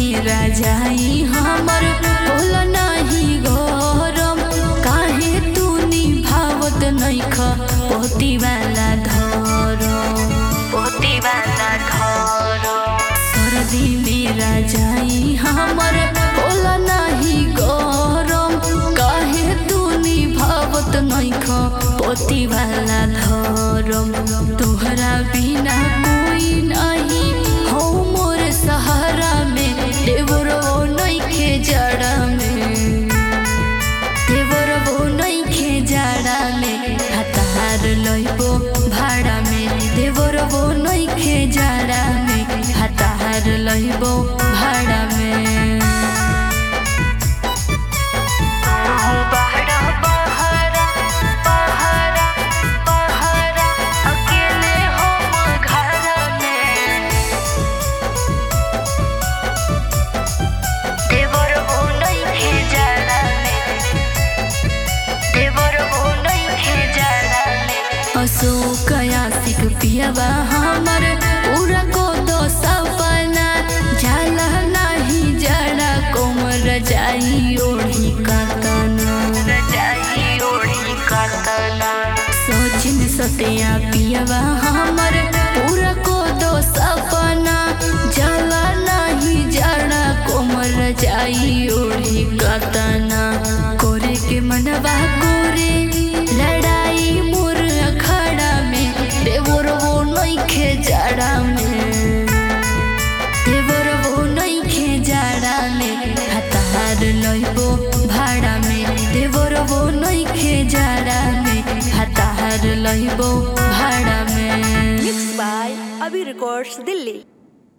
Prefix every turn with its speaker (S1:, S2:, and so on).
S1: मेरा जाई हमर बोल नाही गरम काहे तू निभावत नइख पोती वाला धरम सर्दी मेरा जाई हमर बोल नाही गरम काहे तू निभावत नइख पोती वाला धरम तोहरा बिना कोई नहीं हो मोर सहारा में देवरो नइखे जड़ा में देवरो नइखे जड़ा में हतार लइबो भाड़ा में देवरो नइखे जड़ा में हतार लइबो भाड़ा में अशोक आशिक पियवा हमर पूरा को दो सपना जाला नहीं जड़ा कोमर जाई ओढ़ी कातना सोचिन सतिया पियवा हमर पूरा को दो सपना जाला नहीं जड़ा कोमर जाई ओढ़ी कातना कोरे के मनवा कोरे लड़ाई मोर अखाड़ा में देवरो नइखे जड़ा में देवरो नइखे जड़ा में हतार लइबो भाड़ा में देवरो नइखे जड़ा में हतार लइबो भाड़ा में
S2: mix by Abhi records Delhi.